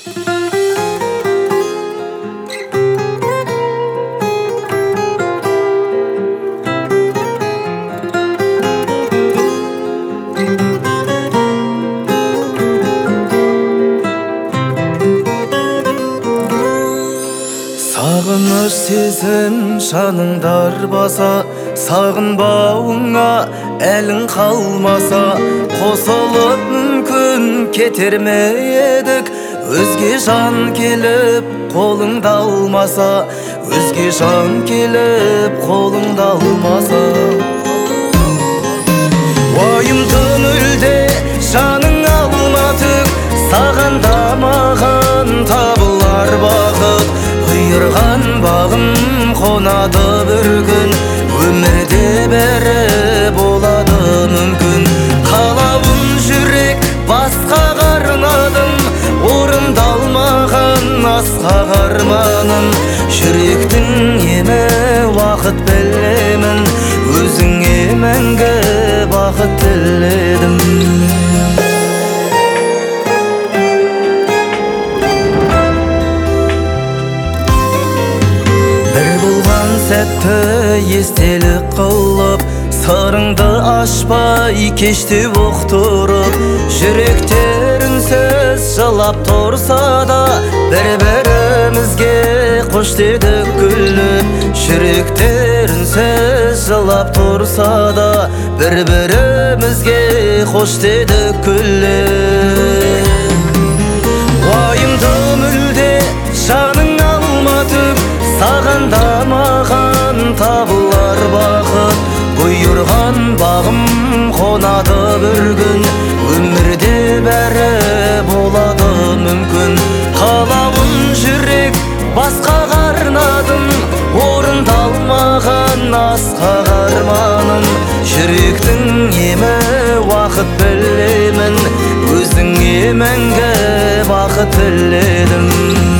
Сағыныш сезім жаныңда арбаса, сағынбауыңа әлің қалмаса, қосылып мүмкін кетер ме едік? Өзге жан келіп қолыңда алмаса, өзге жан келіп қолыңда алмаса. Уайымды мүлде жаның алматып, саған да маған табылар бақыт. Бұйырған бағым қонады бір күн, өмірде бәрі болады мүмкін. Қалауын жүрек басқаға арнадым, орындалмаған асқақ арманым. Жүректің емі уақыт білемін, өзіңе мәңгі бақыт тіледім. Сәтті естелік қылып, сырыңды ашпай кеште оқтырып, жүректерінсіз жылап тұрса да, бір-бірімізге қош дедік күліп. Жүректерінсіз жылап тұрса да, бір-бірімізге қош дедік күліп. Уайымды мүлде жаның алматып, саған да маған табылар бақыт. Бұйырған бағым қонады бір күн, өмірде бәрі болады мүмкін. Қалауын жүрек басқаға арнадым, орындалмаған асқақ арманым. Жүректің емі уақыт білемін, өзіңе мәңгі бақыт тіледім.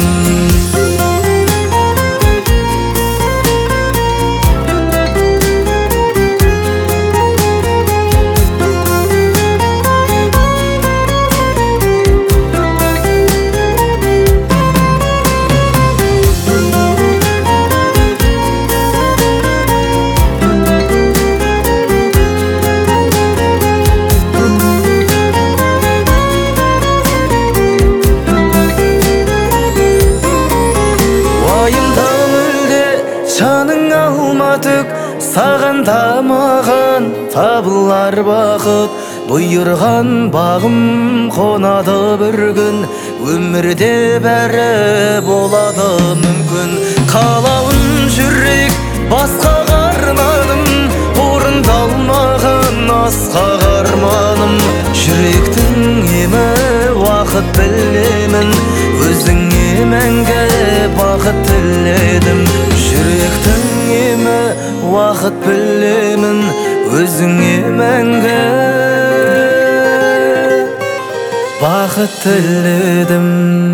Жаның алматып, саған да маған табылар бақыт. Бұйырған бағым қонады бір күн, өмірде бәрі болады мүмкін. Қалауын жүрек басқаға арнадым, орындалмаған асқақ арманым. Жүректің емі уақыт білемін, өзіңе мәңгі бақыт тіледім. Жүректің емі уақыт білемін, өзіңе мәңгі бақыт тіледім.